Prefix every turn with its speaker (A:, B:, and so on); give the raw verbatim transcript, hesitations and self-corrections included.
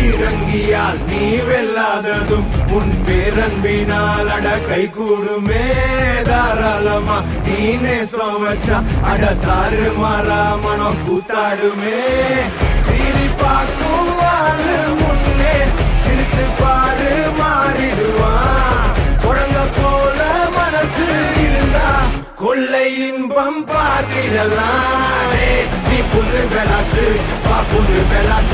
A: பீரங்கியால் நீ வெல்லாததும் உன் பேரன்பினால் அட கை கூடுமே தாராளமா. நீ நேசம் வச்சா அட தாறு மாறா மனம் கூத்தாடுமே. சிரி பாக்குவாரு முன்னே சிரிச்சு பாரு மாறிடுவான். குழந்த போல மனசு இருந்தா கொள்ளை இன்பம் பார்த்திடலாம். நீ புல்லு வெலாசு பா புல்லு வெலாசு